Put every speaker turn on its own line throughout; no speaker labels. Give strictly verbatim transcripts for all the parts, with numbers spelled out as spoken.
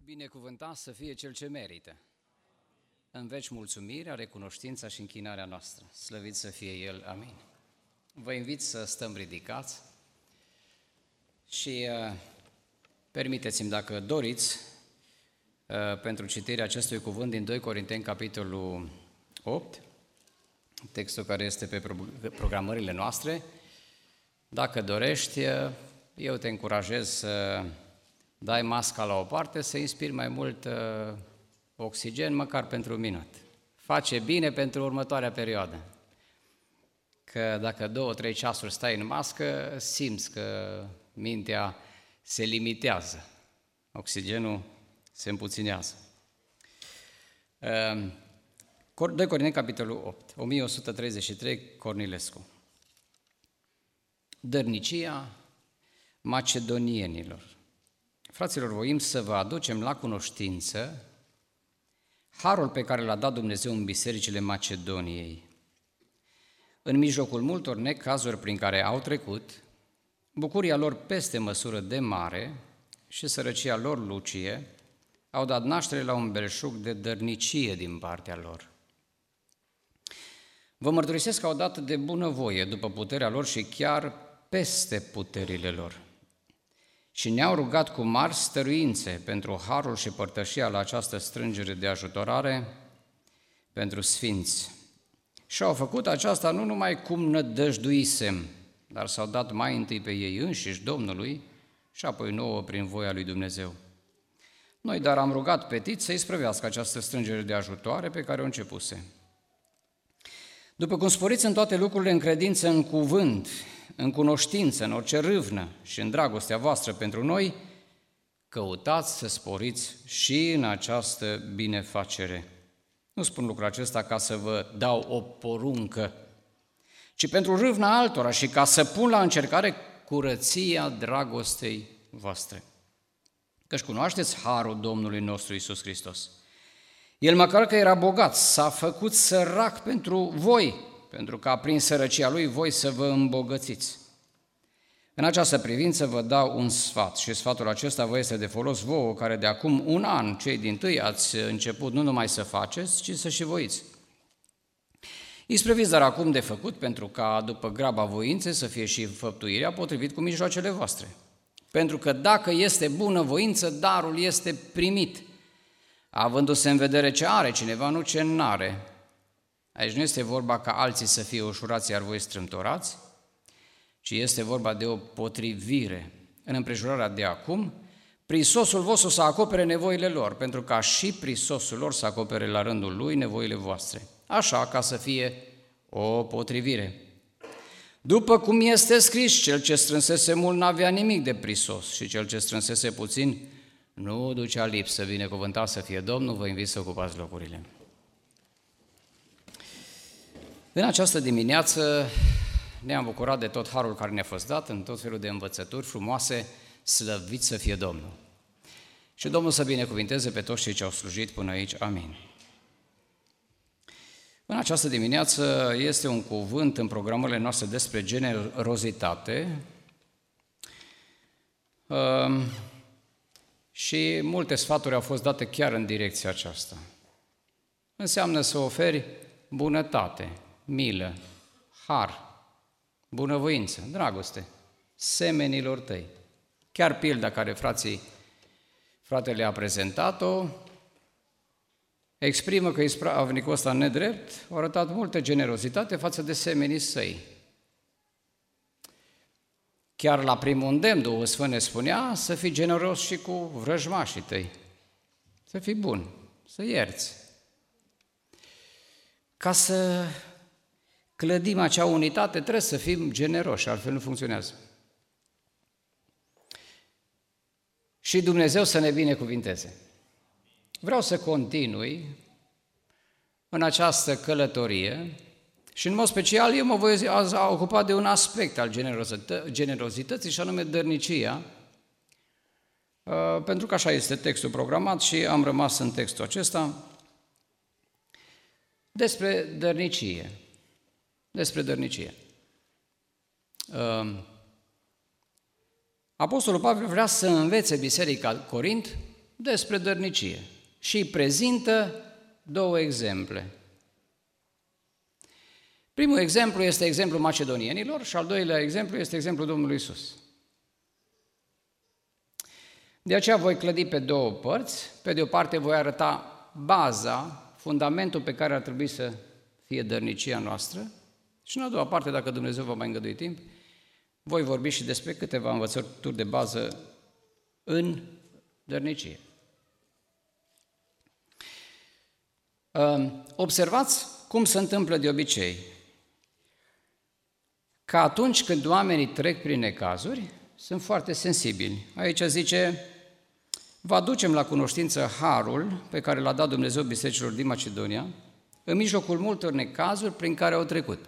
Binecuvântat să fie Cel ce merită. În veci mulțumirea, recunoștința și închinarea noastră. Slăvit să fie El. Amin. Vă invit să stăm ridicați și uh, permiteți-mi, dacă doriți, uh, pentru citirea acestui cuvânt din doi Corinteni, capitolul opt, textul care este pe programările noastre. Dacă dorești, uh, eu te încurajez să dai masca la o parte, să inspiri mai mult uh, oxigen, măcar pentru un minut. Face bine pentru următoarea perioadă. Că dacă două, trei ceasuri stai în mască, simți că mintea se limitează. Oxigenul se împuținează. Uh, doi Corinteni, capitolul opt, o mie o sută treizeci și trei, Cornilescu. Dărnicia macedonienilor. Fraților, voim să vă aducem la cunoștință harul pe care l-a dat Dumnezeu în bisericile Macedoniei. În mijlocul multor necazuri prin care au trecut, bucuria lor peste măsură de mare și sărăcia lor lucie au dat naștere la un belșug de dărnicie din partea lor. Vă mărturisesc că au dat de bunăvoie după puterea lor și chiar peste puterile lor. Și ne-au rugat cu mari stăruințe pentru harul și părtășia la această strângere de ajutorare pentru sfinți. Și au făcut aceasta nu numai cum nădăjduisem, dar s-au dat mai întâi pe ei înșiși Domnului și apoi nouă prin voia lui Dumnezeu. Noi dar am rugat pe Tit să-i sprăvească această strângere de ajutoare pe care o începuse. După cum sporiți în toate lucrurile în credință, în cuvânt, în cunoștință, în orice râvnă și în dragostea voastră pentru noi, căutați să sporiți și în această binefacere. Nu spun lucrul acesta ca să vă dau o poruncă, ci pentru râvna altora și ca să pun la încercare curăția dragostei voastre. Căci cunoașteți harul Domnului nostru Iisus Hristos. El, măcar că era bogat, s-a făcut sărac pentru voi, pentru ca prin sărăcia Lui voi să vă îmbogățiți. În această privință vă dau un sfat și sfatul acesta vă este de folos vouă, care de acum un an, cei dintâi, ați început nu numai să faceți, ci să și voiți. Isprăviți dar acum de făcut, pentru ca după graba voinței să fie și făptuirea potrivit cu mijloacele voastre. Pentru că dacă este bună voință, darul este primit, avându-se în vedere ce are cineva, nu ce n-are. Aici nu este vorba ca alții să fie ușurați, iar voi strâmtorați, ci este vorba de o potrivire. În împrejurarea de acum, prisosul vostru să acopere nevoile lor, pentru ca și prisosul lor să acopere la rândul lui nevoile voastre. Așa, ca să fie o potrivire. După cum este scris, cel ce strânsese mult n-avea nimic de prisos și cel ce strânsese puțin nu ducea lipsă. Binecuvântat să fie Domnul, vă invit să ocupați locurile. În această dimineață ne-am bucurat de tot harul care ne-a fost dat, în tot felul de învățături frumoase, slăvit să fie Domnul. Și Domnul să binecuvinteze pe toți cei ce au slujit până aici. Amin. În această dimineață este un cuvânt în programele noastre despre generozitate și multe sfaturi au fost date chiar în direcția aceasta. Înseamnă să oferi bunătate, milă, har, bunăvoință, dragoste, semenilor tăi. Chiar pilda care frații, fratele a prezentat-o, exprimă că ispravnicul ăsta nedrept a arătat multă generozitate față de semenii săi. Chiar la primul îndemn, Duhul Sfânt ne spunea să fii generos și cu vrăjmașii tăi, să fii bun, să ierți. Ca să clădim acea unitate, trebuie să fim generoși, altfel nu funcționează. Și Dumnezeu să ne binecuvinteze. Vreau să continui în această călătorie și în mod special eu mă voi ocupa de un aspect al generozității și anume dărnicia, pentru că așa este textul programat și am rămas în textul acesta despre dărnicie. Despre dărnicie. Apostolul Pavel vrea să învețe Biserica Corint despre dărnicie și îi prezintă două exemple. Primul exemplu este exemplul macedonienilor și al doilea exemplu este exemplul Domnului Iisus. De aceea voi clădi pe două părți. Pe de o parte voi arăta baza, fundamentul pe care ar trebui să fie dărnicia noastră și în a doua parte, dacă Dumnezeu va mai îngădui timp, voi vorbi și despre câteva învățături de bază în dărnicie. Observați cum se întâmplă de obicei, că atunci când oamenii trec prin necazuri, sunt foarte sensibili. Aici zice, vă aducem la cunoștință harul pe care l-a dat Dumnezeu bisericilor din Macedonia, în mijlocul multor necazuri prin care au trecut.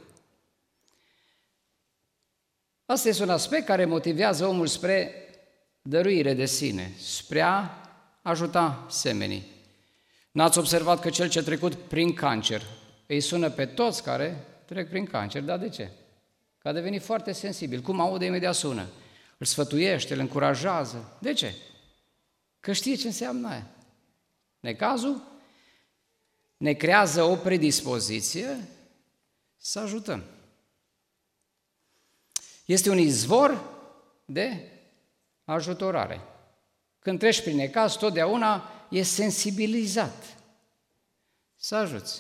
Asta este un aspect care motivează omul spre dăruire de sine, spre a ajuta semenii. N-ați observat că cel ce a trecut prin cancer îi sună pe toți care trec prin cancer? Dar de ce? Că a devenit foarte sensibil. Cum aude, imediat sună. Îl sfătuiește, îl încurajează. De ce? Că știe ce înseamnă aia. Necazul ne creează o predispoziție să ajutăm. Este un izvor de ajutorare. Când treci prin necaz, totdeauna e sensibilizat să ajuți.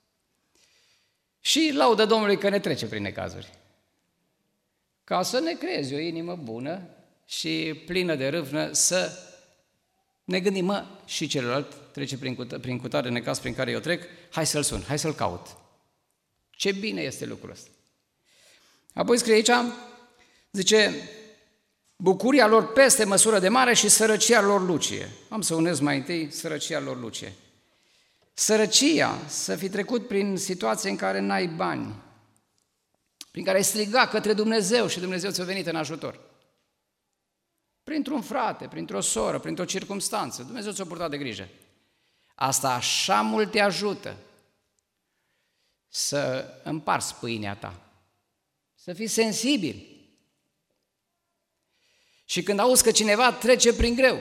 Și laudă Domnului că ne trece prin necazuri. Ca să ne creezi o inimă bună și plină de râvnă, să ne gândim, mă, și celălalt trece prin, cut- prin cutare necaz prin care eu trec, hai să-l sun, hai să-l caut. Ce bine este lucrul ăsta. Apoi scrie aici, zice, bucuria lor peste măsură de mare și sărăcia lor lucie. Am să unez mai întâi sărăcia lor lucie. Sărăcia, să fi trecut prin situații în care n-ai bani, prin care ai strigat către Dumnezeu și Dumnezeu ți-a venit în ajutor. Printr-un frate, printr-o soră, printr-o circumstanță, Dumnezeu ți-a purtat de grijă. Asta așa mult te ajută să împarți pâinea ta, să fii sensibil. Și când auzi că cineva trece prin greu,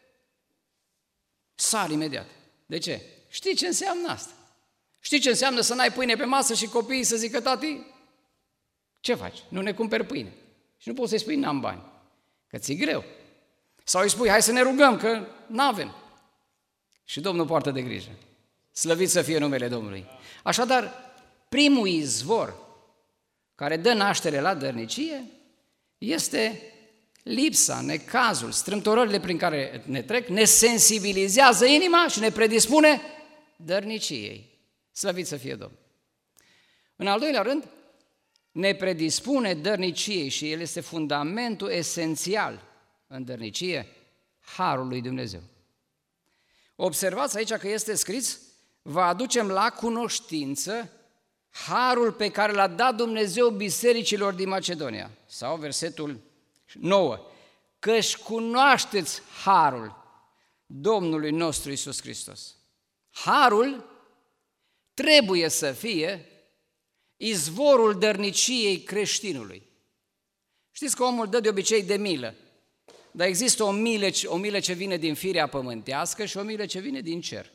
sar imediat. De ce? Știi ce înseamnă asta? Știi ce înseamnă să n-ai pâine pe masă și copiii să zică, tati, ce faci? Nu ne cumperi pâine. Și nu poți să-i spui, n-am bani, că ți-e greu. Sau îi spui, hai să ne rugăm, că n-avem. Și Domnul poartă de grijă. Slăvit să fie numele Domnului. Așadar, primul izvor care dă naștere la dărnicie este lipsa, necazul, strâmtorările prin care ne trec, ne sensibilizează inima și ne predispune dărniciei. Slăvit să fie Domnul. În al doilea rând, ne predispune dărniciei și el este fundamentul esențial în dărnicie, harul lui Dumnezeu. Observați aici că este scris, vă aducem la cunoștință harul pe care l-a dat Dumnezeu bisericilor din Macedonia. Sau versetul nouă, că-și cunoașteți harul Domnului nostru Iisus Hristos. Harul trebuie să fie izvorul dărniciei creștinului. Știți că omul dă de obicei de milă, dar există o milă, o milă ce vine din firea pământească și o milă ce vine din cer.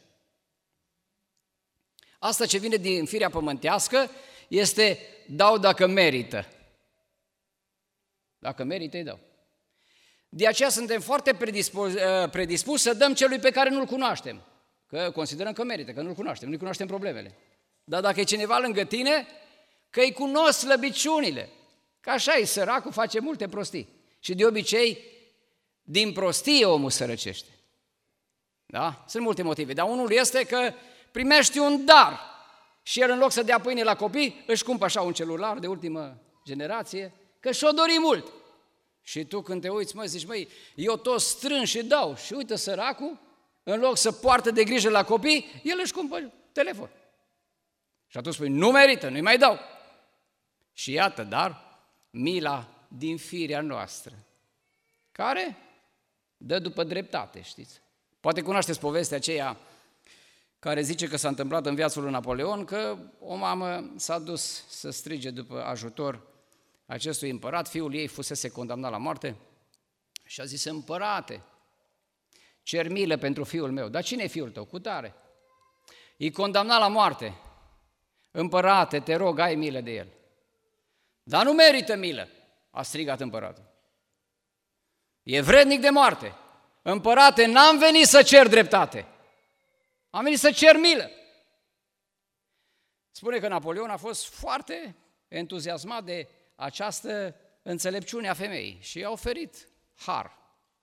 Asta ce vine din firea pământească este dau dacă merită. Dacă merită, îi dau. De aceea suntem foarte predispuși predispus să dăm celui pe care nu-l cunoaștem, că considerăm că merită, că nu-l cunoaștem, nu-i cunoaștem problemele. Dar dacă e cineva lângă tine, că îi cunosc slăbiciunile, că așa e, săracul face multe prostii. Și de obicei, din prostie omul sărăcește. Da? Sunt multe motive, dar unul este că primești un dar și el în loc să dea pâine la copii, își cumpă așa un celular de ultimă generație, că și-o dori mult. Și tu când te uiți, mă, zici, măi, eu tot strâng și dau. Și uite, săracul, în loc să poartă de grijă la copii, el își cumpă telefon. Și atunci spui, nu merită, nu-i mai dau. Și iată, dar, mila din firea noastră, care dă după dreptate, știți? Poate cunoașteți povestea aceea care zice că s-a întâmplat în viața lui Napoleon, că o mamă s-a dus să strige după ajutor acestui împărat, fiul ei fusese condamnat la moarte și a zis, împărate, cer milă pentru fiul meu. Dar cine e fiul tău? Cutare. E condamnat la moarte. Împărate, te rog, ai milă de el. Dar nu merită milă, a strigat împăratul. E vrednic de moarte. Împărate, n-am venit să cer dreptate. Am venit să cer milă. Spune că Napoleon a fost foarte entuziasmat de această înțelepciune a femeii și i-a oferit har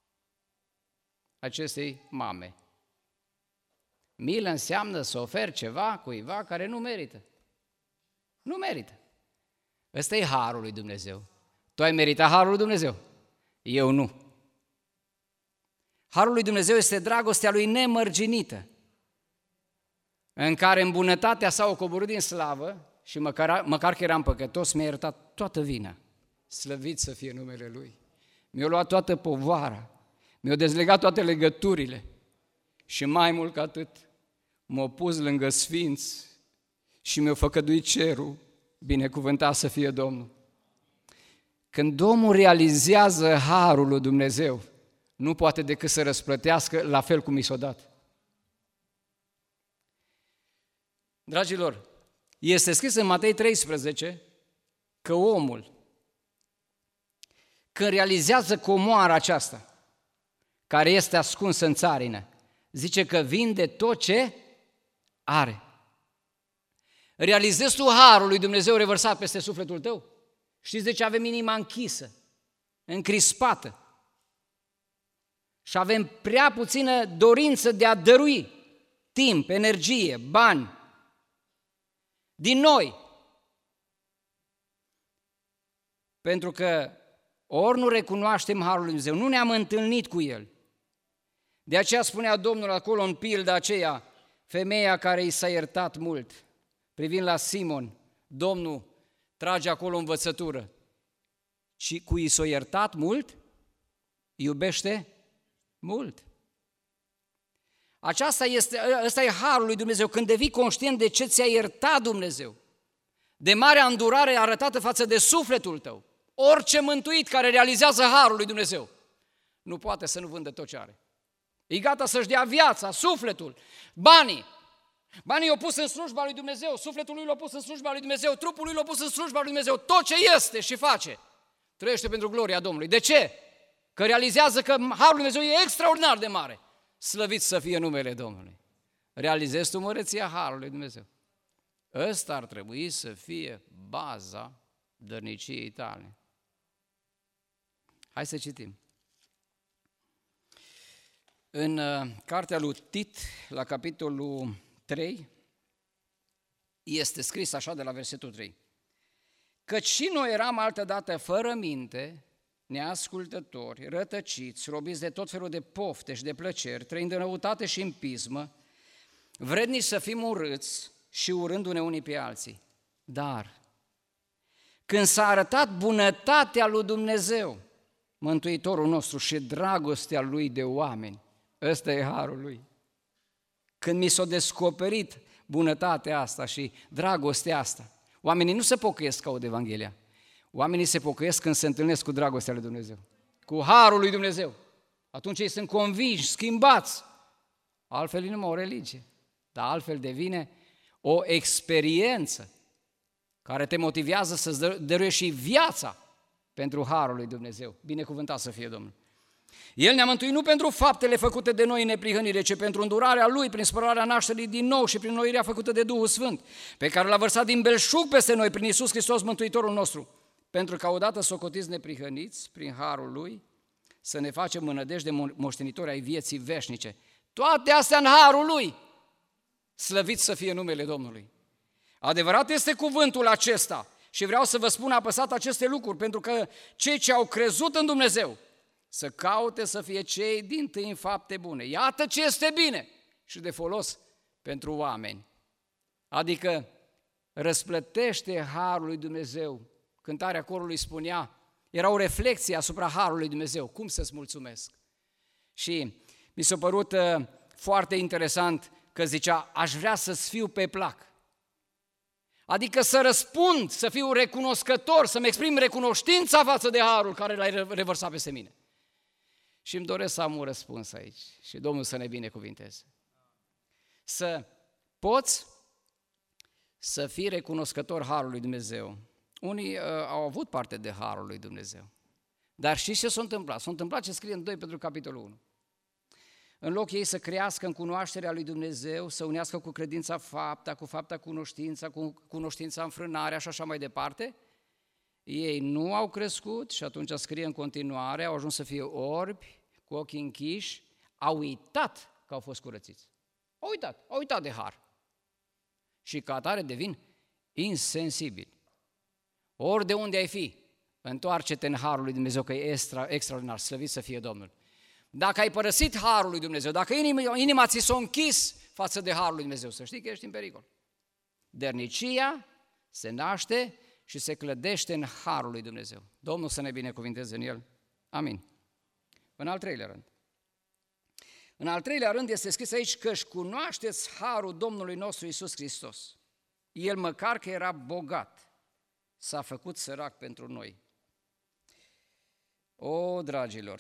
acestei mame. Milă înseamnă să oferi ceva cuiva care nu merită. Nu merită. Ăsta e harul lui Dumnezeu. Tu ai meritat harul lui Dumnezeu? Eu nu. Harul lui Dumnezeu este dragostea lui nemărginită, în care în bunătatea sa o coborât din slavă și măcar, măcar că eram păcătos, mi-a iertat toată vina. Slăvit să fie numele Lui. Mi-a luat toată povara, mi-a dezlegat toate legăturile și mai mult ca atât, m-a pus lângă sfinți și mi-a făcăduit cerul, binecuvântat să fie Domnul. Când omul realizează harul lui Dumnezeu, nu poate decât să răsplătească la fel cum i s-a dat. Dragilor, este scris în Matei treisprezece că omul, când realizează comoara aceasta, care este ascunsă în țarină, zice că vinde tot ce are. Realizezi tu harul lui Dumnezeu revărsat peste sufletul tău? Știți de ce avem inima închisă, încrispată? Și avem prea puțină dorință de a dărui timp, energie, bani din noi. Pentru că ori nu recunoaștem harul lui Dumnezeu, nu ne-am întâlnit cu El. De aceea spunea Domnul acolo în pilda aceea, femeia care i s-a iertat mult, privind la Simon, Domnul trage acolo învățătură. Și cu i s-a iertat mult, iubește mult. Aceasta este, ăsta e harul lui Dumnezeu, când devii conștient de ce ți-a iertat Dumnezeu, de marea îndurare arătată față de sufletul tău. Orice mântuit care realizează harul lui Dumnezeu nu poate să nu vândă tot ce are. E gata să-și dea viața, sufletul, banii. Banii i-au pus în slujba lui Dumnezeu, sufletul lui l-a pus în slujba lui Dumnezeu, trupul lui l-a pus în slujba lui Dumnezeu, tot ce este și face, trăiește pentru gloria Domnului. De ce? Că realizează că harul lui Dumnezeu e extraordinar de mare. Slăvit să fie numele Domnului. Realizezi tu măreția harului lui Dumnezeu. Ăsta ar trebui să fie baza dărniciei tale. Hai să citim. În uh, cartea lui Tit, la capitolul trei, este scris așa de la versetul trei. Căci și noi eram altădată fără minte, neascultători, rătăciți, robiți de tot felul de pofte și de plăceri, trăind în răutate și în pismă, vrednici să fim urâți și urându-ne unii pe alții. Dar când s-a arătat bunătatea lui Dumnezeu, Mântuitorul nostru, și dragostea Lui de oameni, ăsta e harul Lui. Când mi s-a descoperit bunătatea asta și dragostea asta, oamenii nu se pocăiesc că aud Evanghelia. Oamenii se pocăiesc când se întâlnesc cu dragostea lui Dumnezeu, cu harul lui Dumnezeu. Atunci ei sunt convinși, schimbați. Altfel e numai o religie, dar altfel devine o experiență care te motivează să-ți dăruiești și viața pentru harul lui Dumnezeu. Binecuvântat să fie Domnul. El ne-a mântuit nu pentru faptele făcute de noi în neprihănire, ci pentru îndurarea Lui, prin spărarea nașterii din nou și prin noirea făcută de Duhul Sfânt, pe care l-a vărsat din belșug peste noi, prin Iisus Hristos, Mântuitorul nostru, pentru că odată socotiți neprihăniți, prin harul Lui, să ne facem mânădești de moștenitori ai vieții veșnice. Toate astea în harul Lui. Slăvit să fie numele Domnului. Adevărat este cuvântul acesta și vreau să vă spun apăsat aceste lucruri, pentru că cei ce au crezut în Dumnezeu să caute să fie cei dintâi în fapte bune. Iată ce este bine și de folos pentru oameni. Adică răsplătește harul lui Dumnezeu. Cântarea corului spunea, era o reflexie asupra harului lui Dumnezeu. Cum să-ți mulțumesc? Și mi s-a părut uh, foarte interesant că zicea, aș vrea să-ți fiu pe plac. Adică să răspund, să fiu recunoscător, să-mi exprim recunoștința față de harul care l-ai revărsat peste mine. Și îmi doresc să am un răspuns aici și Domnul să ne binecuvinteze. Să poți să fii recunoscător harului lui Dumnezeu. Unii uh, au avut parte de harul lui Dumnezeu. Dar știți ce s-a întâmplat? S-a întâmplat ce scrie în doi Petru capitolul unu. În loc ei să crească în cunoașterea lui Dumnezeu, să unească cu credința fapta, cu fapta cunoștința, cu cunoștința înfrânarea și așa mai departe, ei nu au crescut și atunci scrie în continuare, au ajuns să fie orbi, cu ochii închiși, au uitat că au fost curățiți. Au uitat, au uitat de har. Și ca atare devin insensibili. Ori de unde ai fi, întoarce-te în harul lui Dumnezeu, că e extra, extraordinar, slăvit să fie Domnul. Dacă ai părăsit harul lui Dumnezeu, dacă inima, inima ți s-a închis față de harul lui Dumnezeu, să știi că ești în pericol. Dărnicia se naște și se clădește în harul lui Dumnezeu. Domnul să ne binecuvinteze în el. Amin. În al treilea rând. În al treilea rând este scris aici că își cunoașteți harul Domnului nostru Iisus Hristos. El măcar că era bogat, s-a făcut sărac pentru noi. O, dragilor,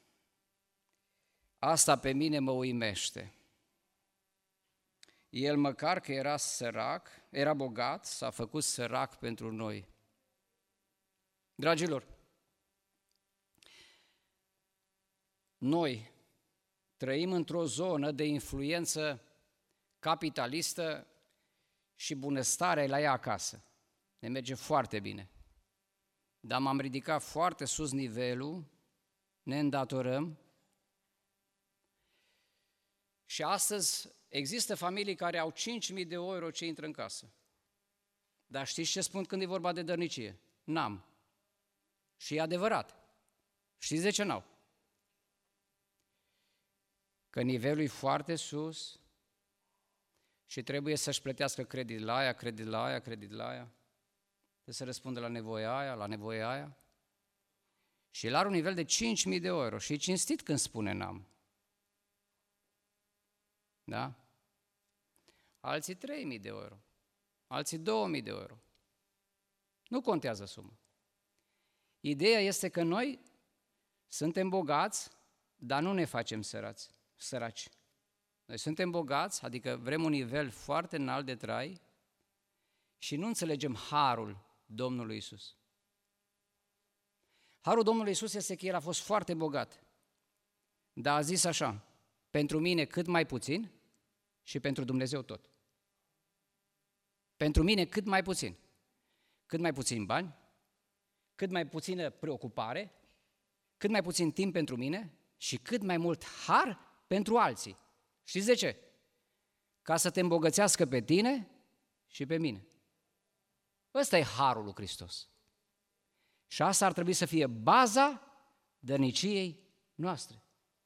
asta pe mine mă uimește. El măcar că era sărac, era bogat, s-a făcut sărac pentru noi. Dragilor, noi trăim într-o zonă de influență capitalistă și bunăstarea la ea acasă. Ne merge foarte bine. Dar m-am ridicat foarte sus nivelul, ne îndatorăm și astăzi există familii care au cinci mii de euro ce intră în casă. Dar știți ce spun când e vorba de dărnicie? N-am. Și e adevărat. Știți de ce n-au? Că nivelul e foarte sus și trebuie să-și plătească credit la aia, credit la aia, credit la aia. Trebuie să răspundă la nevoia aia, la nevoia aia. Și el are un nivel de cinci mii de euro și e cinstit când spune n-am. Da? Alții trei mii de euro, alții două mii de euro. Nu contează suma. Ideea este că noi suntem bogați, dar nu ne facem sărați, săraci. Noi suntem bogați, adică vrem un nivel foarte înalt de trai și nu înțelegem harul Domnului Iisus. Harul Domnului Iisus este că El a fost foarte bogat, dar a zis așa, pentru mine cât mai puțin și pentru Dumnezeu tot. Pentru mine cât mai puțin. Cât mai puțin bani, cât mai puțină preocupare, cât mai puțin timp pentru mine și cât mai mult har pentru alții. Știți de ce? Ca să te îmbogățească pe tine și pe mine. Ăsta e harul lui Hristos. Și asta ar trebui să fie baza dărniciei noastre.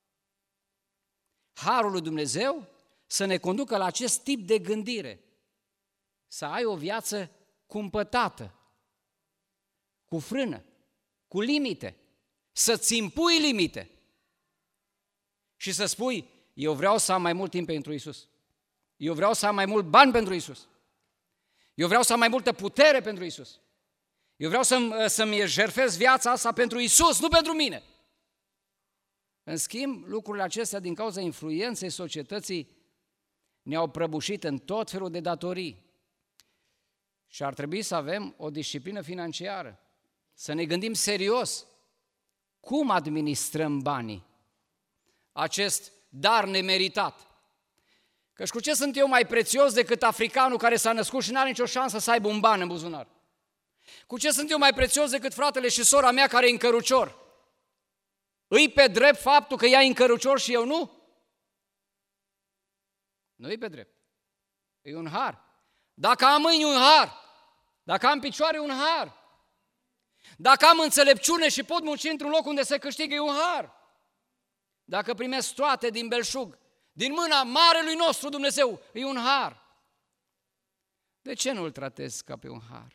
Harul lui Dumnezeu să ne conducă la acest tip de gândire, să ai o viață cumpătată, cu frână, cu limite, să-ți impui limite și să spui, eu vreau să am mai mult timp pentru Iisus, eu vreau să am mai mult bani pentru Iisus, eu vreau să am mai multă putere pentru Iisus, eu vreau să-mi, să-mi jertfez viața asta pentru Iisus, nu pentru mine. În schimb, lucrurile acestea, din cauza influenței societății, ne-au prăbușit în tot felul de datorii. Și ar trebui să avem o disciplină financiară, să ne gândim serios cum administrăm banii, acest dar nemeritat. Căci cu ce sunt eu mai prețios decât africanul care s-a născut și n-are nicio șansă să aibă un ban în buzunar? Cu ce sunt eu mai prețios decât fratele și sora mea care e în cărucior? Îi pe drept faptul că ea e în cărucior și eu nu? Nu-i pe drept. E un har. Dacă am mâini, un har. Dacă am picioare, un har. Dacă am înțelepciune și pot munci într-un loc unde se câștigă, e un har. Dacă primesc toate din belșug, din mâna marelui nostru Dumnezeu, e un har. De ce nu îl tratez ca pe un har?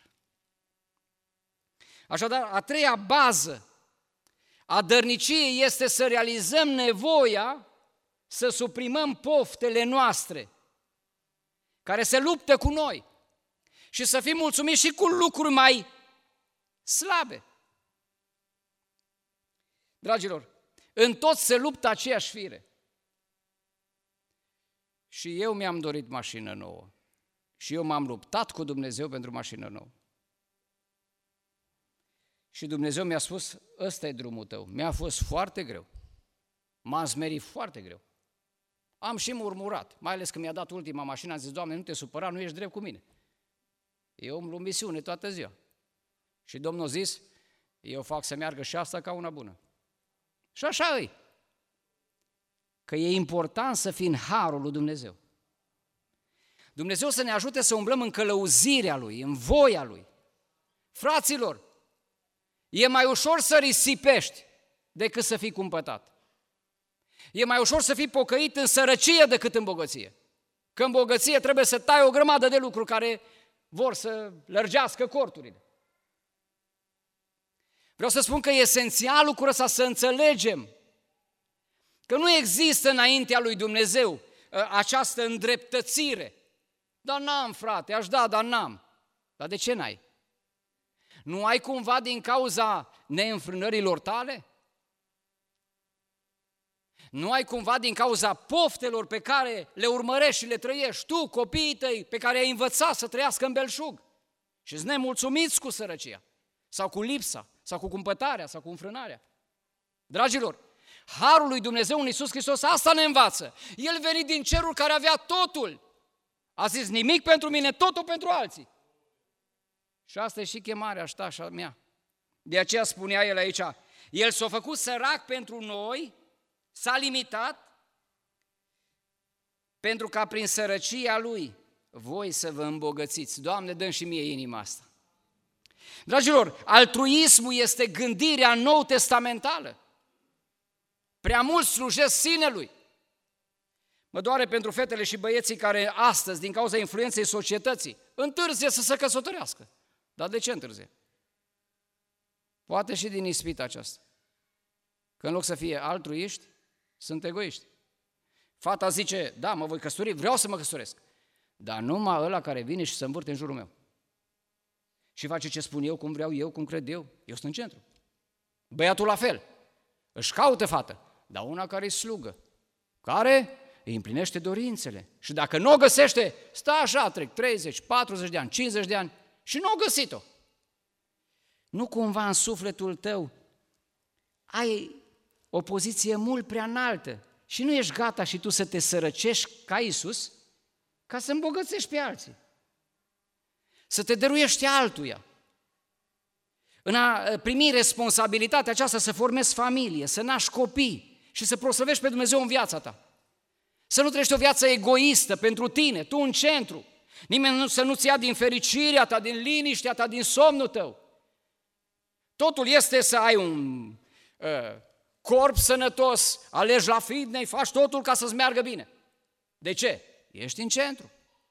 Așadar, a treia bază a dărniciei este să realizăm nevoia să suprimăm poftele noastre care se luptă cu noi și să fim mulțumiți și cu lucruri mai slabe. Dragilor, În toți se luptă aceeași fire. Și eu mi-am dorit mașină nouă. Și eu m-am luptat cu Dumnezeu pentru mașină nouă. Și Dumnezeu mi-a spus, ăsta e drumul tău. Mi-a fost foarte greu. M-am smerit foarte greu. Am și murmurat, mai ales că mi-a dat ultima mașină, am zis, Doamne, nu te supăra, nu ești drept cu mine. Eu îmi luam misiune toată ziua. Și Domnul a zis, eu fac să meargă și asta ca una bună. Și așa e. Că e important să fii în harul lui Dumnezeu. Dumnezeu să ne ajute să umblăm în călăuzirea Lui, în voia Lui. Fraților, e mai ușor să risipești decât să fii cumpătat. E mai ușor să fii pocăit în sărăcie decât în bogăție. Că în bogăție trebuie să tai o grămadă de lucruri care vor să lărgească corturile. Vreau să spun că e esențial lucrul ăsta să înțelegem că nu există înaintea lui Dumnezeu această îndreptățire. Dar n-am, frate, aș da, dar n-am. Dar de ce n-ai? Nu ai cumva din cauza neînfrânărilor tale? Nu ai cumva din cauza poftelor pe care le urmărești și le trăiești tu, copiii tăi, pe care ai învățat să trăiască în belșug și îți nemulțumiți cu sărăcia sau cu lipsa, sau cu cumpătarea, sau cu înfrânarea? Dragilor, harul lui Dumnezeu în Iisus Hristos asta ne învață. El venit din cerul care avea totul. A zis, nimic pentru mine, totul pentru alții. Și asta e și chemarea ta și a mea. De aceea spunea el aici, el s-a făcut sărac pentru noi, s-a limitat, pentru ca prin sărăcia lui voi să vă îmbogățiți. Doamne, dă-mi și mie inima asta. Dragilor, altruismul este gândirea nou-testamentală. Prea mulți slujesc sinelui. Mă doare pentru fetele și băieții care astăzi, din cauza influenței societății, întârzie să se căsătorească. Dar de ce întârzie? Poate și din ispita aceasta. Că în loc să fie altruiști, sunt egoiști. Fata zice, da, mă voi căsători, vreau să mă căsătoresc. Dar numai ăla care vine și se învârte în jurul meu. Și face ce spun eu, cum vreau eu, cum cred eu. Eu sunt în centru. Băiatul la fel. Își caută fată, dar una care îi slugă, care îi împlinește dorințele. Și dacă nu o găsește, stă așa, trec treizeci, patruzeci de ani, cincizeci de ani și nu o găsit-o. Nu cumva în sufletul tău ai o poziție mult prea înaltă și nu ești gata și tu să te sărăcești ca Iisus ca să îmbogățești pe alții. Să te dăruiești altuia. În a primi responsabilitatea aceasta să formezi familie, să naști copii și să proslăvești pe Dumnezeu în viața ta. Să nu trăiești o viață egoistă pentru tine, tu în centru. Nimeni nu, să nu-ți ia din fericirea ta, din liniștea ta, din somnul tău. Totul este să ai un uh, corp sănătos, alegi la fitness, faci totul ca să-ți meargă bine. De ce? Ești în centru.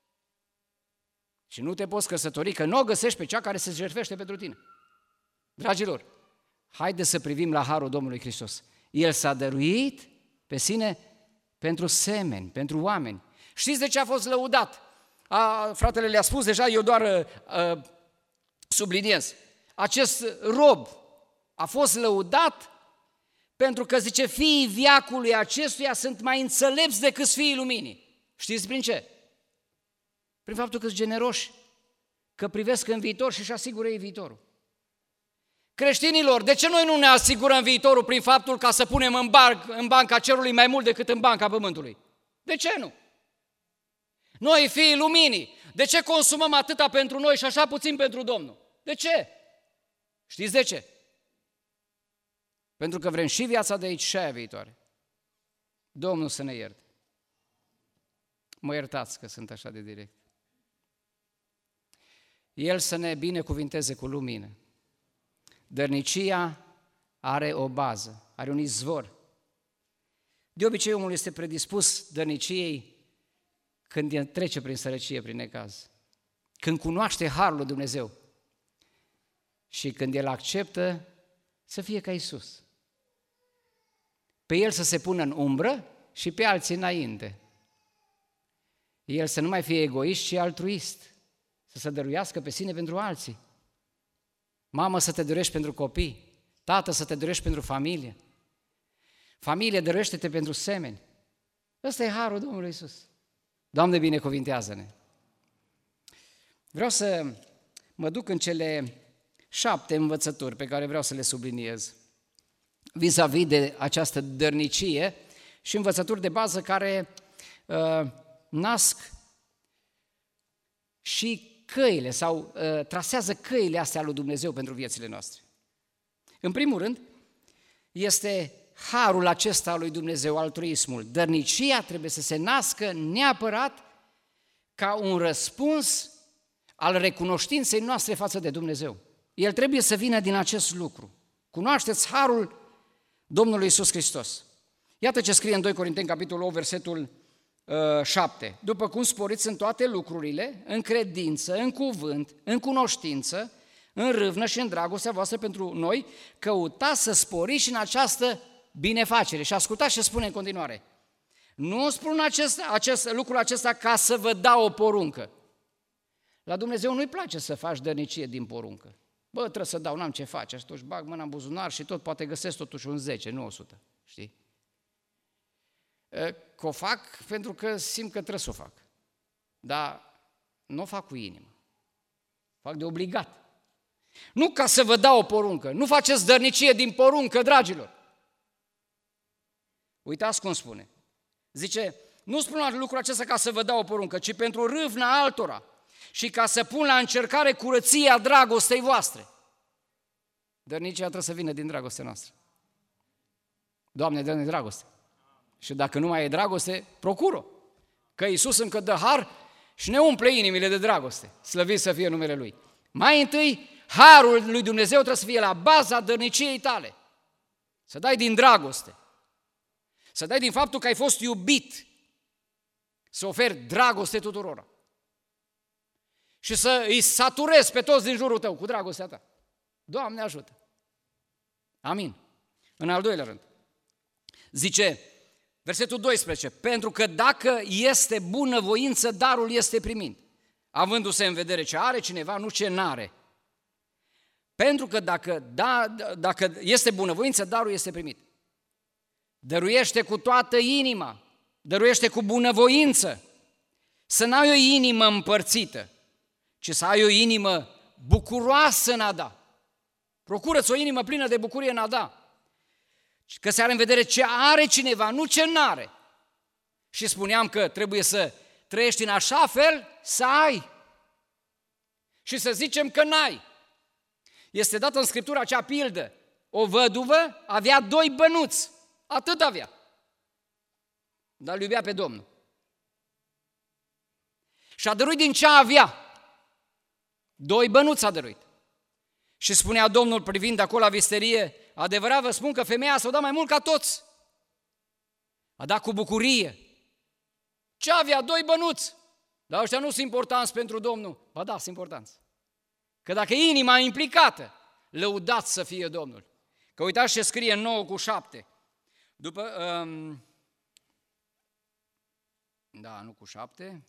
Și nu te poți căsători, că nu o găsești pe cea care se jertfește pentru tine. Dragilor, haideți să privim la harul Domnului Hristos. El s-a dăruit pe sine pentru semeni, pentru oameni. Știți de ce a fost lăudat? A, fratele le-a spus deja, eu doar a, subliniez. Acest rob a fost lăudat pentru că, zice, fiii veacului acestuia sunt mai înțelepți decât fiii luminii. Știți prin ce? Prin faptul că sunt generoși, că privesc în viitor și își asigură ei viitorul. Creștinilor, de ce noi nu ne asigurăm viitorul prin faptul ca să punem în, bar, în banca cerului mai mult decât în banca pământului? De ce nu? Noi, fiii luminii, de ce consumăm atâta pentru noi și așa puțin pentru Domnul? De ce? Știți de ce? Pentru că vrem și viața de aici și aia viitoare. Domnul să ne ierte. Mă iertați că sunt așa de direct. El să ne binecuvinteze cu lumină. Dărnicia are o bază, are un izvor. De obicei omul este predispus dărniciei când trece prin sărăcie, prin necaz. Când cunoaște harul lui Dumnezeu și când el acceptă să fie ca Iisus. Pe el să se pună în umbră și pe alții înainte. El să nu mai fie egoist, ci altruist. Să se dăruiască pe sine pentru alții. Mamă, să te dăruiești pentru copii. Tată, să te dăruiești pentru familie. Familie, dăruiește-te pentru semeni. Ăsta e harul Domnului Iisus. Doamne, binecuvintează-ne! Vreau să mă duc în cele șapte învățături pe care vreau să le subliniez vis-a-vis de această dărnicie și învățături de bază care uh, nasc și căile sau uh, trasează căile astea lui Dumnezeu pentru viețile noastre. În primul rând, este harul acesta al lui Dumnezeu, altruismul. Dărnicia trebuie să se nască neapărat ca un răspuns al recunoștinței noastre față de Dumnezeu. El trebuie să vină din acest lucru. Cunoașteți harul Domnului Iisus Hristos. Iată ce scrie în doi Corinteni, capitolul opt, versetul uh, șapte. După cum sporiți în toate lucrurile, în credință, în cuvânt, în cunoștință, în râvnă și în dragostea voastră pentru noi, căutați să sporiți și în această binefacere. Și ascultați ce spune în continuare. Nu spun acest, acest, lucrul acesta ca să vă dau o poruncă. La Dumnezeu nu-i place să faci dărnicie din poruncă. Bă, trebuie să dau, n-am ce face, și atunci bag mâna în buzunar și tot, poate găsesc totuși un zece, nu o sută, știi? Că o fac pentru că simt că trebuie să o fac, dar nu o fac cu inimă, fac de obligat. Nu ca să vă dau o poruncă, nu faceți dărnicie din poruncă, dragilor. Uitați cum spune, zice, nu spun lucrul acesta ca să vă dau o poruncă, ci pentru râvna altora, și ca să pun la încercare curăția dragostei voastre. Dărnicia trebuie să vină din dragostea noastră. Doamne, dă-ne dragoste. Și dacă nu mai e dragoste, procură. Că Iisus încă dă har și ne umple inimile de dragoste. Slăvit să fie numele Lui. Mai întâi, harul lui Dumnezeu trebuie să fie la baza dărniciei tale. Să dai din dragoste. Să dai din faptul că ai fost iubit. Să oferi dragoste tuturora. Și să îi saturezi pe toți din jurul tău cu dragostea ta. Doamne ajută! Amin. În al doilea rând, zice, versetul doisprezece, pentru că dacă este bunăvoință, darul este primit, avându-se în vedere ce are cineva, nu ce n-are. Pentru că dacă, da, dacă este bunăvoință, darul este primit. Dăruiește cu toată inima, dăruiește cu bunăvoință, să n-ai o inimă împărțită, ci să ai o inimă bucuroasă în a da. Procură-ți o inimă plină de bucurie în a da. Că se are în vedere ce are cineva, nu ce n-are. Și spuneam că trebuie să trăiești în așa fel să ai. Și să zicem că n-ai. Este dată în Scriptură acea pildă. O văduvă avea doi bănuți. Atât avea. Dar îl iubea pe Domnul. Și a dăruit din ce avea. Doi bănuți a dăruit. Și spunea Domnul privind acolo la visterie, adevărat vă spun că femeia s-a dat mai mult ca toți. A dat cu bucurie. Ce avea? Doi bănuți. Dar ăștia nu sunt importanți pentru Domnul. Ba da, sunt importanți. Că dacă e inima implicată, lăudați să fie Domnul. Că uitați ce scrie în nouă cu șapte. După, um, da, nu cu șapte.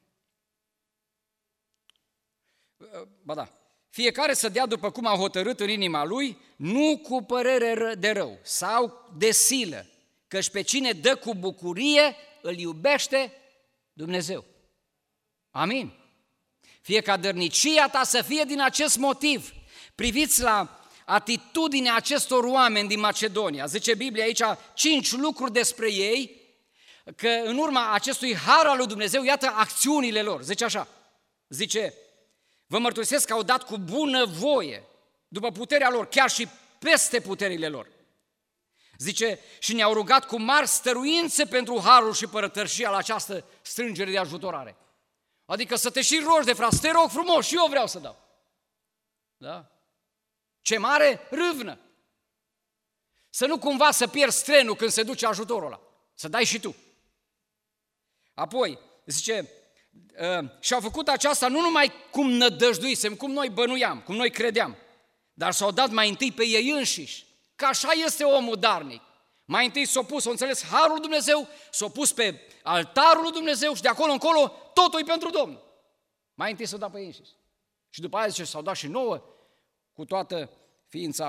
Ba da. Fiecare să dea după cum a hotărât în inima lui, nu cu părere de rău sau de silă, căci pe cine dă cu bucurie, îl iubește Dumnezeu. Amin. Fie ca dărnicia ta să fie din acest motiv. Priviți la atitudinea acestor oameni din Macedonia. Zice Biblia aici cinci lucruri despre ei, că în urma acestui har al lui Dumnezeu, iată acțiunile lor. Zice așa, zice, vă mărturisesc că au dat cu bună voie, după puterea lor, chiar și peste puterile lor. Zice, și ne-au rugat cu mari stăruințe pentru harul și părătășia la această strângere de ajutorare. Adică să te și rogi de frate, să te rog frumos și eu vreau să dau. Da? Ce mare râvnă! Să nu cumva să pierzi trenul când se duce ajutorul ăla, să dai și tu. Apoi, zice, uh, și-au făcut aceasta nu numai cum nădăjduisem, cum noi bănuiam, cum noi credeam, dar s-au dat mai întâi pe ei înșiși, că așa este omul darnic. Mai întâi s-a pus, s-a înțeles harul Dumnezeu, s-a pus pe altarul lui Dumnezeu și de acolo încolo totul e pentru Domnul. Mai întâi s-au dat pe ei înșiși. Și după aia zice, s-au dat și nouă cu toată ființa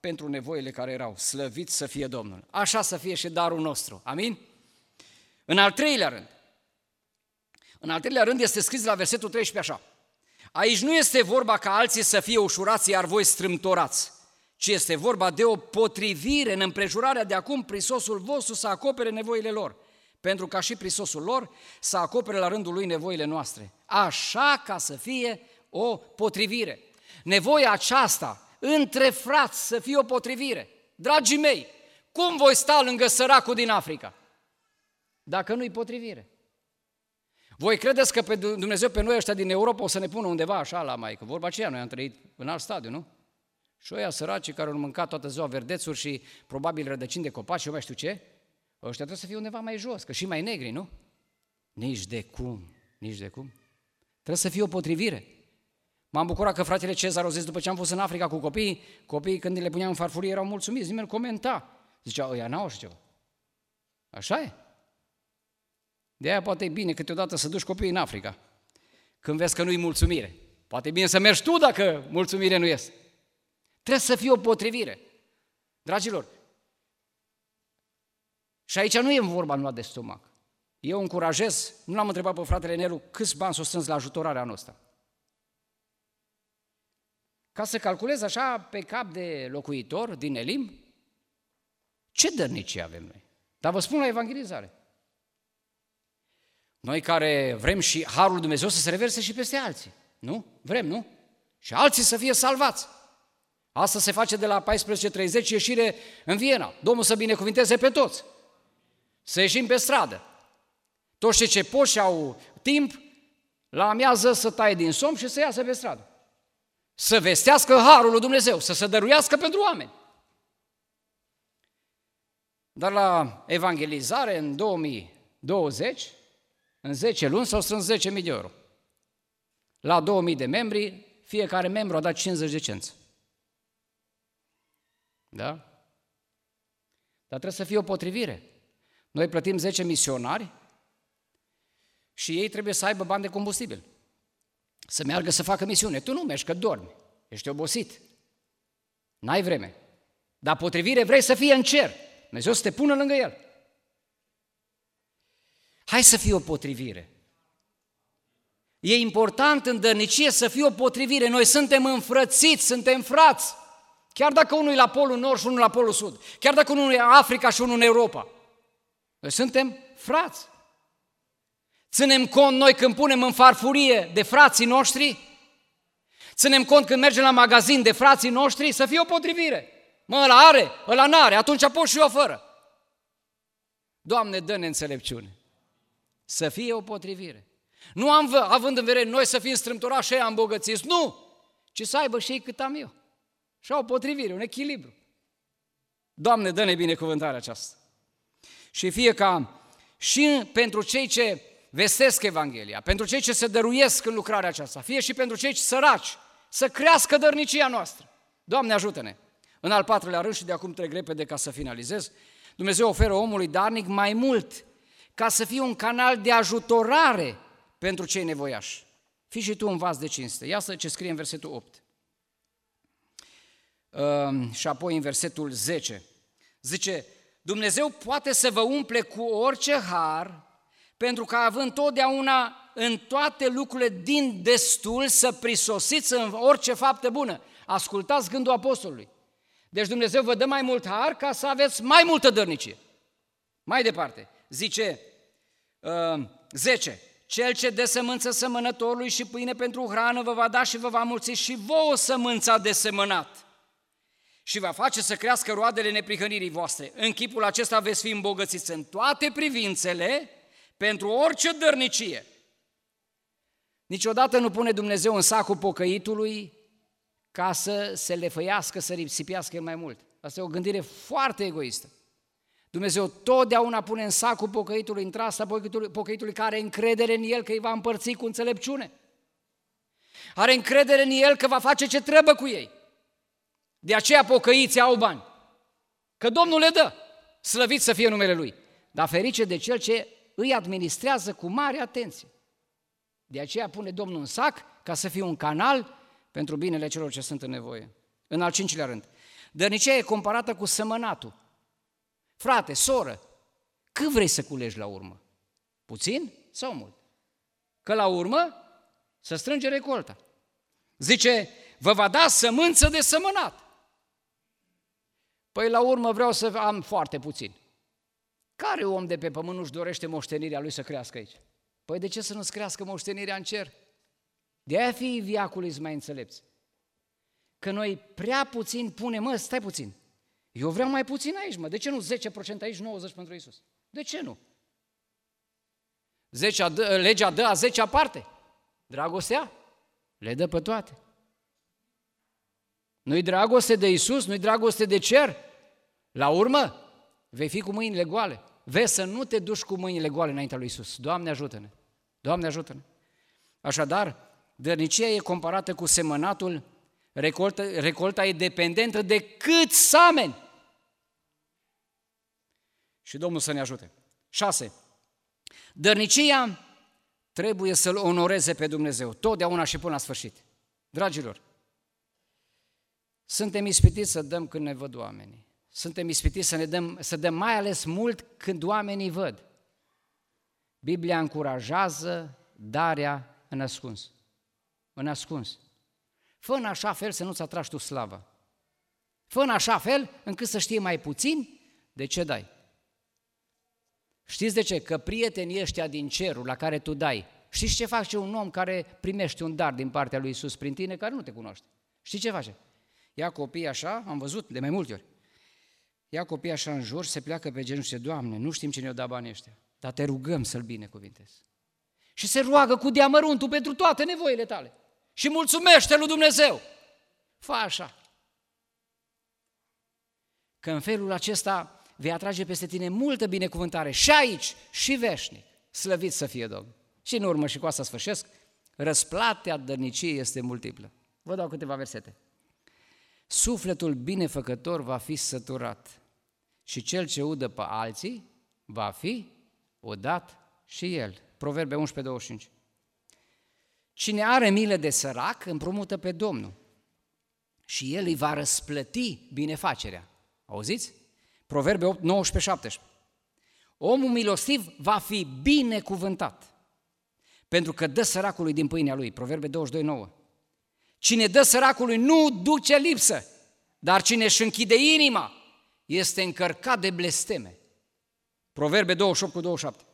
pentru nevoile care erau. Slăvit să fie Domnul. Așa să fie și darul nostru. Amin? În al treilea rând, în al treilea rând este scris la versetul treisprezece așa. Aici nu este vorba ca alții să fie ușurați, iar voi strâmtorați, ci este vorba de o potrivire în împrejurarea de acum, prisosul vostru să acopere nevoile lor, pentru ca și prisosul lor să acopere la rândul lui nevoile noastre. Așa ca să fie o potrivire. Nevoia aceasta între frați să fie o potrivire. Dragii mei, cum voi sta lângă săracul din Africa dacă nu-i potrivire? Voi credeți că pe Dumnezeu pe noi ăștia din Europa o să ne pună undeva așa la maică? Vorba aceea, noi am trăit în alt stadiu, nu? Și ăia săracii care au mâncat toată ziua verdețuri și probabil rădăcini de copaci și eu mai știu ce, ăștia trebuie să fie undeva mai jos, că și mai negri, nu? Nici de cum, nici de cum. Trebuie să fie o potrivire. M-am bucurat că fratele Cezar a zis, după ce am fost în Africa cu copiii, copiii când le puneam în farfurie erau mulțumiți, nimeni comenta. Zicea, ăia n-au așa ceva. Așa e. De aia poate e bine câteodată să duci copiii în Africa, când vezi că nu-i mulțumire. Poate e bine să mergi tu dacă mulțumire nu este. Trebuie să fie o potrivire. Dragilor, și aici nu e vorba numai de stomac. Eu încurajez, nu l-am întrebat pe fratele Nelu câți bani s-o strâns la ajutorarea anul ăsta. Ca să calculez așa pe cap de locuitor din Elim, ce dărnicie avem noi? Dar vă spun la evangelizare. Noi care vrem și harul Dumnezeu să se reverse și peste alții, nu? Vrem, nu? Și alții să fie salvați. Asta se face de la paisprezece treizeci, ieșire în Viena. Domnul să binecuvinteze pe toți. Să ieșim pe stradă. Toți cei ce pot și au timp, la amiază să taie din somn și să iasă pe stradă. Să vestească harul lui Dumnezeu, să se dăruiască pentru oameni. Dar la evangelizare în două mii douăzeci, în zece luni s-au strâns zece mii de euro. La două mii de membri, fiecare membru a dat cincizeci de cenți. Da? Dar trebuie să fie o potrivire. Noi plătim zece misionari și ei trebuie să aibă bani de combustibil. Să meargă să facă misiune. Tu nu mergi, că dormi. Ești obosit. N-ai vreme. Dar potrivire vrei să fie în cer. Dumnezeu să te pună lângă el. Hai să fie o potrivire. E important în dărnicie să fie o potrivire. Noi suntem înfrățiți, suntem frați. Chiar dacă unul e la polul nord și unul la polul sud. Chiar dacă unul e în Africa și unul în Europa. Noi suntem frați. Ținem cont noi când punem în farfurie de frații noștri? Ținem cont când mergem la magazin de frații noștri? Să fie o potrivire. Mă, ăla are, ăla n-are, atunci pot și eu fără. Doamne, dă-ne înțelepciune. Să fie o potrivire. Nu am, având în vedere noi să fim strâmtorași și ei îmbogățiți, nu, ci să aibă și ei cât am eu. Și o potrivire, un echilibru. Doamne, dă-ne binecuvântarea aceasta. Și fie ca și pentru cei ce vestesc Evanghelia, pentru cei ce se dăruiesc în lucrarea aceasta, fie și pentru cei săraci, să crească dărnicia noastră. Doamne, ajută-ne! În al patrulea rând, și de acum trec repede ca să finalizez, Dumnezeu oferă omului darnic mai mult ca să fie un canal de ajutorare pentru cei nevoiași. Fii și tu un vas de cinste. Iată ce scrie în versetul opt. Uh, și apoi în versetul zece. Zice, Dumnezeu poate să vă umple cu orice har, pentru că având totdeauna în toate lucrurile din destul să prisosiți în orice faptă bună. Ascultați gândul apostolului. Deci Dumnezeu vă dă mai mult har ca să aveți mai multă dărnicie. Mai departe, zice uh, zece. Cel ce dă sămânță sămănătorului și pâine pentru hrană vă va da și vă va mulți și vouă sămânța de semănat. Și va face să crească roadele neprihănirii voastre. În chipul acesta veți fi îmbogățiți în toate privințele pentru orice dărnicie. Niciodată nu pune Dumnezeu în sacul pocăitului ca să se lefăiască, să risipiască el mai mult. Asta e o gândire foarte egoistă. Dumnezeu totdeauna pune în sacul pocăitului, în trasa pocăitului, pocăitului care are încredere în el că îi va împărți cu înțelepciune. Are încredere în el că va face ce trebuie cu ei. De aceea pocăiții au bani. Că Domnul le dă. Slăvit să fie numele Lui. Dar ferice de cel ce îi administrează cu mare atenție. De aceea pune Domnul în sac ca să fie un canal pentru binele celor ce sunt în nevoie. În al cincilea rând, Dărnicia e comparată cu sămănatul. Frate, soră, cât vrei să culegi la urmă? Puțin sau mult? Că la urmă să strânge recolta. Zice, vă va da sămânță de sămănat. Păi la urmă vreau să am foarte puțin. Care om de pe pământ nu-și dorește moștenirea lui să crească aici? Păi de ce să nu-ți crească moștenirea în cer? De-aia fii viacului mai înțelepți. Că noi prea puțin punem, mă, stai puțin, eu vreau mai puțin aici, mă, de ce nu zece la sută aici, nouăzeci la sută pentru Iisus? De ce nu? zece, legea dă a zecea parte, dragostea le dă pe toate. Nu-i dragoste de Iisus, nu-i dragoste de cer, la urmă vei fi cu mâinile goale. Vezi să nu te duci cu mâinile goale înaintea lui Iisus. Doamne ajută-ne! Doamne ajută-ne! Așadar, dărnicia e comparată cu semănatul, recolta, recolta e dependentă de câți sameni. Și Domnul să ne ajute. șase. Dărnicia trebuie să-L onoreze pe Dumnezeu, totdeauna și până la sfârșit. Dragilor, suntem ispitiți să dăm când ne văd oamenii. Suntem ispitiți să ne dăm, să dăm mai ales mult când oamenii văd. Biblia încurajează darea în ascuns. În ascuns. Fă în așa fel să nu-ți atragi tu slava. Fă în așa fel încât să știi mai puțin de ce dai. Știți de ce? Că prietenii ăștia din cerul la care tu dai, știți ce face un om care primește un dar din partea lui Iisus prin tine, care nu te cunoaște? Știi ce face? Ia copiii așa, am văzut de mai multe ori, ia copiii așa în jur, se pleacă pe genunchi și zice, Doamne, nu știm ce ne-o da banii ăștia, dar te rugăm să-L binecuvintezi. Și se roagă cu deamăruntul pentru toate nevoile tale și mulțumește lui Dumnezeu. Fă așa. Că în felul acesta vei atrage peste tine multă binecuvântare și aici și veșnic. Slăvit să fie Domnul. Și în urmă și cu asta sfârșesc, răsplatea dărniciei este multiplă. Vă dau câteva versete. Sufletul binefăcător va fi săturat și cel ce udă pe alții va fi udat și el. Proverbe unsprezece douăzeci și cinci. Cine are milă de sărac împrumută pe Domnul și el îi va răsplăti binefacerea. Auziți? Proverbe opt, nouăsprezece, șaptesprezece. Omul milostiv va fi binecuvântat pentru că dă săracului din pâinea lui. Proverbe douăzeci și doi, nouă. Cine dă săracului nu duce lipsă, dar cine își închide inima este încărcat de blesteme. Proverbe douăzeci și opt cu douăzeci și șapte.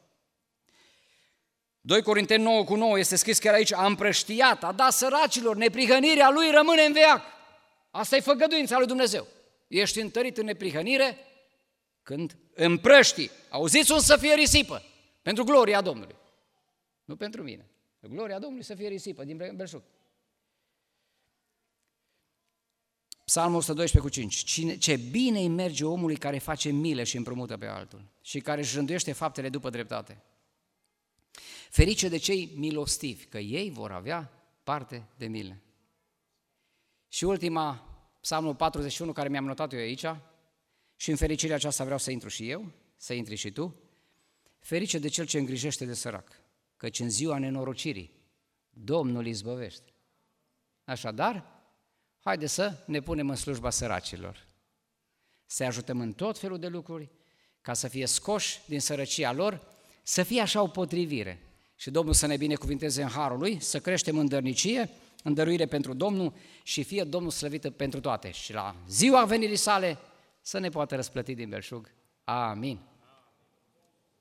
doi Corinteni nouă cu nouă este scris chiar aici, a împrăștiat, a dat săracilor, neprihănirea lui rămâne în veac. Asta e făgăduința lui Dumnezeu. Ești întărit în neprihănire când împrăști. Auziți, un să fie risipă pentru gloria Domnului. Nu pentru mine. Gloria Domnului să fie risipă din belșug. Psalmul o sută doisprezece cu cinci. Cine, ce bine îi merge omului care face milă și împrumută pe altul și care își rânduiește faptele după dreptate. Ferice de cei milostivi, că ei vor avea parte de milă. Și ultima, Psalmul patruzeci și unu, care mi-am notat eu aici, și în fericirea aceasta vreau să intru și eu, să intri și tu, ferice de cel ce îngrijește de sărac, căci în ziua nenorocirii Domnul îi izbăvește. Așadar, haide să ne punem în slujba săracilor, să ajutăm în tot felul de lucruri, ca să fie scoși din sărăcia lor, să fie așa o potrivire. Și Domnul să ne binecuvinteze în harul Lui, să creștem în dărnicie, în dăruire pentru Domnul și fie Domnul slăvit pentru toate. Și la ziua venirii sale să ne poată răsplăti din belșug. Amin.